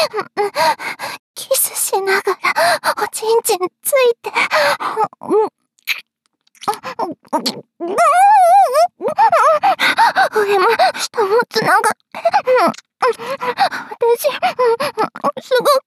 キスしながらおちんちんついて、上も下もつながって、私、すごく